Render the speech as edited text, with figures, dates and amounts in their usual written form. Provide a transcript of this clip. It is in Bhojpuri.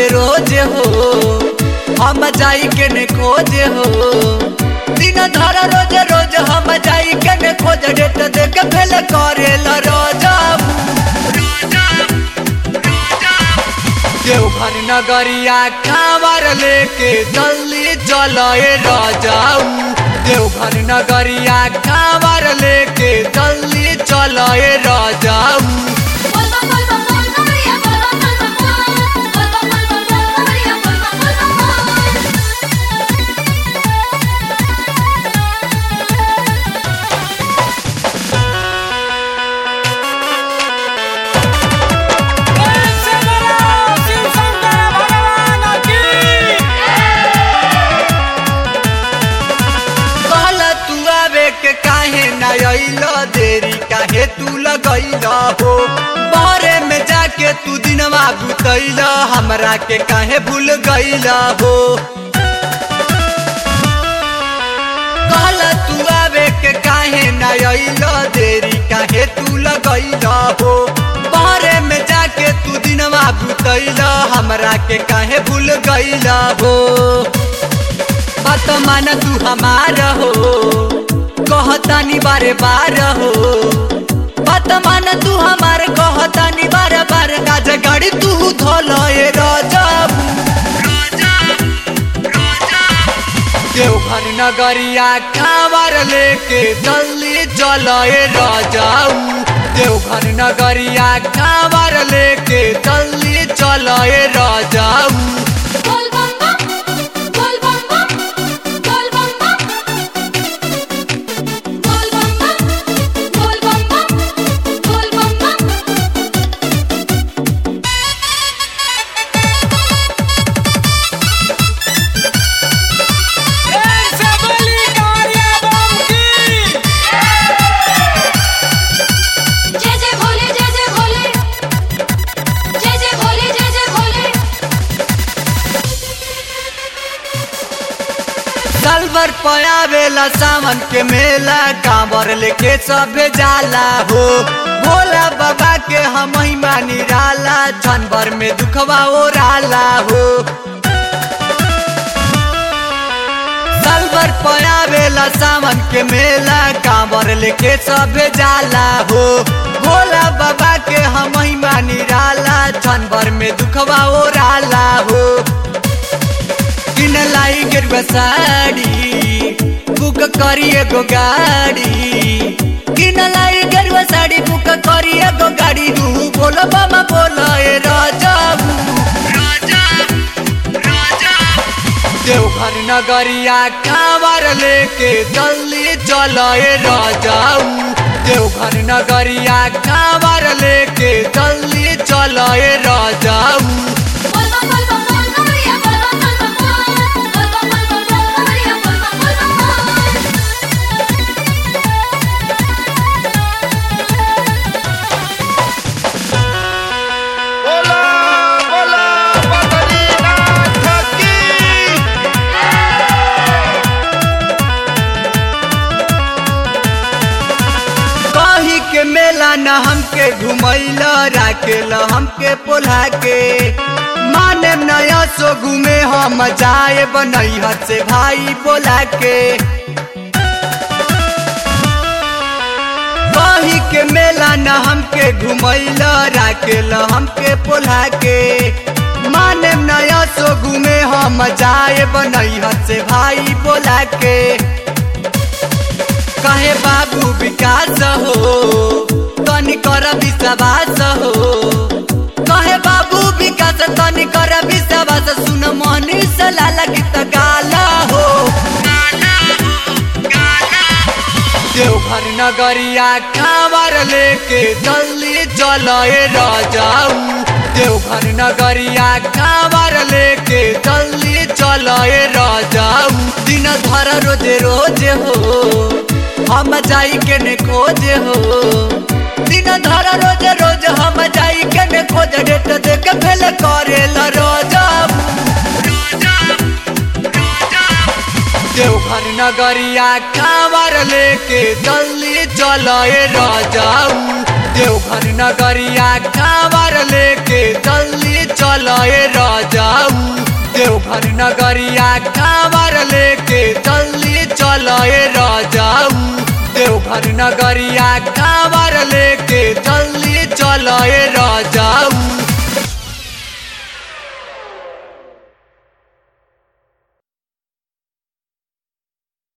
रोज हो हम जाई के ने खोज हो दिन धर रोज रोज हम जाई के ने खोज डेट देख फेल करेल रोजा देवघर नगरिया कांवर लेके जल्दी चलाए राजाऊ देवघर नगरिया कांवर लेके जल्दी चलाए राजाऊ देरी काहे तू लगैला हो बारे में जाके तू दिनवा बुतैला हमरा के काहे भूल गईला हो कहला तू आवे के काहे ना अइला देरी काहे तू लगैला हो बारे में जाके तू दिनवा बुतैला हमरा के काहे भूल गईला हो बात मान तू हमारा हो कहतानी बारे बार हो बात मान तू हमार कहतानी बार बार गाज गाड़ी तू धोलए राजा देवघर नगरिया कांवर लेके जल्दी चलाए राजाऊ देवघर नगरिया कांवर लेके जल्दी चलाए राजाऊ सालभर पयावेला सावन के मेला कांवर लेके सबे जाला हो भोला बाबा के हम निराला क्षण भर में दुखवा ओराला हो सालभर पयावेला सावन के मेला कांवर लेके सबे जाला हो भोला बाबा के हम निराला क्षण भर में दुखवा ओराला हो लाई गेरुआ साड़ी बुक करिए गो गाड़ी किन लाई गेरुआ साड़ी बुक करिए गो गाड़ी रू बोलो बाबा बोलो ए राजा देवघर नगरिया कांवर लेके जल्दी चलाए राजाऊ देवघर नगरिया कांवर लेके जल्दी चलाए राजाऊ मेला न हमके घुमैला राखेला हमके पोल्हा के माने नया सो घूमे हम जाए बनैहर से भाई बोला के कही के मेला न हमके घुमैला राखेला हमके पोल्हा के माने नया सो घूमे हम जाए बनैहर से भाई बोला के कहे बाबू विकास हो तनी कर विश्वास हो कहे बाबू विकास तनी कर विश्वास सुन मनीष लाला गीत गाला हो देवघर नगरिया कांवर लेके जल्दी चलाए राजाऊ देवघर नगरिया कांवर लेके जल्दी चलाए राजाऊ दिन धर रोज रोज हो हम जाई के ने खोज हो दिन धर रोज रोज हम जाई के ने खोज डेट देख फेल करेल रोजा देवघर नगरिया कांवर लेके जल्दी चलाए राजाऊ देवघर नगरिया कांवर लेके जल्दी चलो राजाऊ। देवघर नगरिया कांवर लेके जल्दी चलो राजाऊ। देवघर नगरिया कांवर लेके जल्दी चलो राजाऊ।